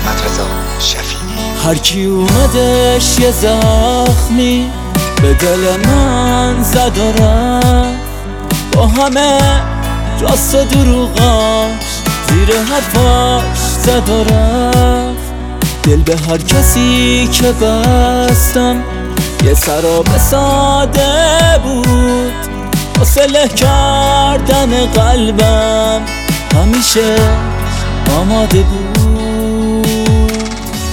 محمدرضا شفیعی. هر کی اومدش یه زخمی به دل من زد و رفت، با همه راست و دروغاش زیر حرفاش زد و رفت. دل به هر کسی که بستم یه سراب ساده بود، واسه له کردن قلبم همیشه آماده بود.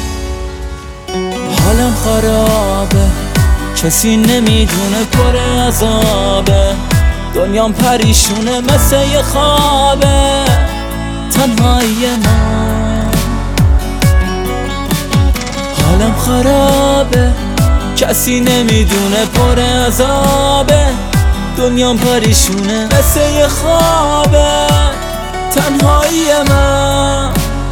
حالم خرابه، کسی نمیدونه پر عذابه، دنیام پریشونه مثل یه خوابه، تنهایی من. حالم خرابه، کسی نمیدونه پر عذابه، دنیام پریشونه مثل یه خوابه، تنهایی من.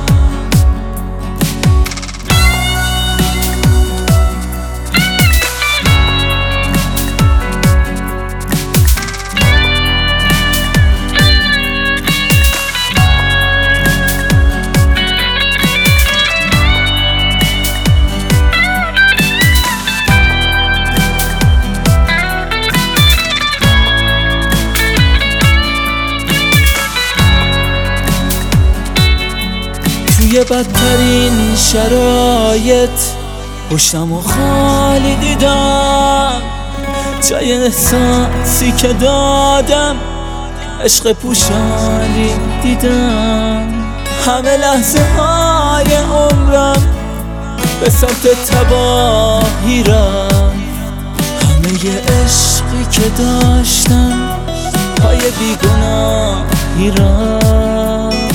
توی بدترین شرایط پشتم و خالی دیدم، جای احساسی که دادم عشق پوشانی دیدم. همه لحظه های عمرم به سمت تباهی رفت، همه ی عشقی که داشتم پای بیگناهی رفت.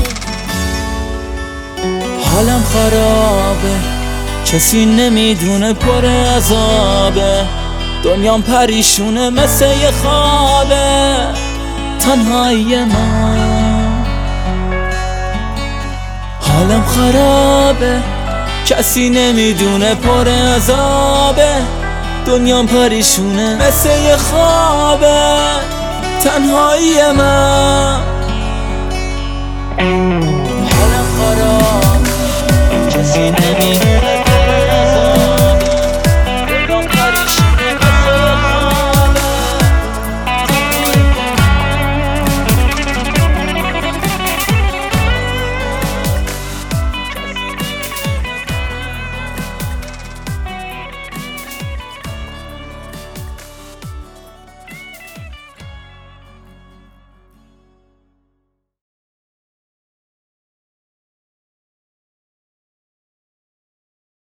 حالم خرابه، کسی نمیدونه پر عذابه، دنیام پریشونه مثل یه خوابه، تنهایی من. حالم خرابه، کسی نمیدونه پر عذابه، دنیام پریشونه مثل یه خوابه، تنهایی من.